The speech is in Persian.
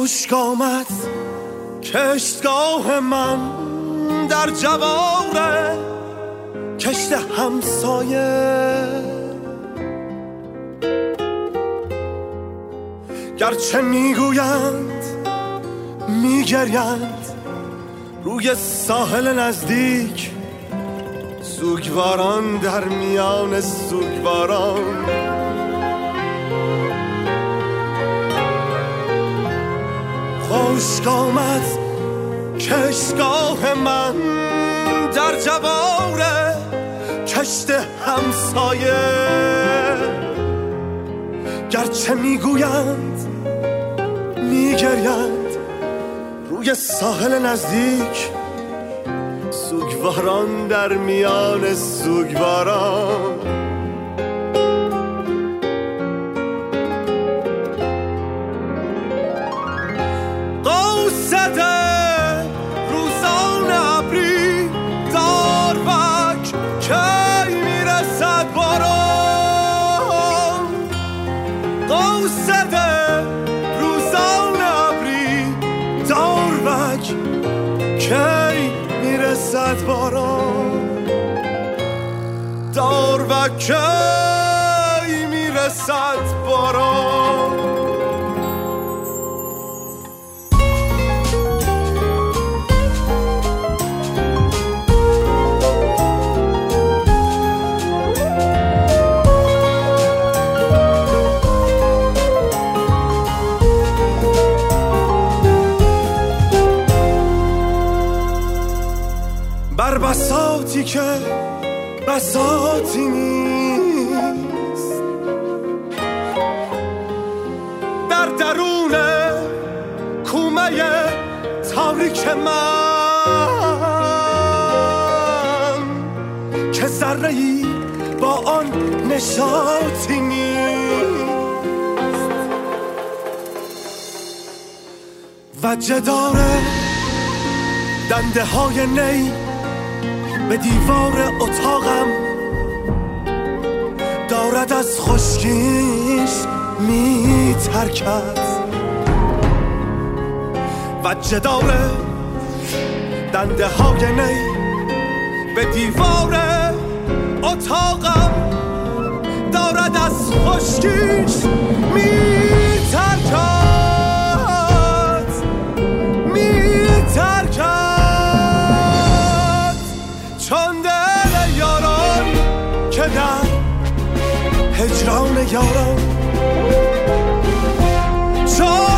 خشک آمد کشتگاه من در جواره کشت همسایه، گرچه میگویند میگریند روی ساحل نزدیک، سوگواران در میان سوگواران. خشک آمد کشتگاه من در جواره کشت همسایه، گرچه میگویند میگریند روی ساحل نزدیک، سوگواران در میان سوگواران. قوسده روزان ابری داروک کی میرسد باران، قوسده روزان ابری داروک کی میرسد باران، داروک کی میرسد باران. بر بساطی که بساطی نیست، در درون کومه تاریک من که ذره‌ای با آن نشاطی نیست، و جدار دنده های نی به دیوار اتاقم دارد از خشکیش میترکد، و جدار دنده های نی به دیوار اتاقم دارد از خشکیش میترکد، چون دل یاران که در هجران یاران، چون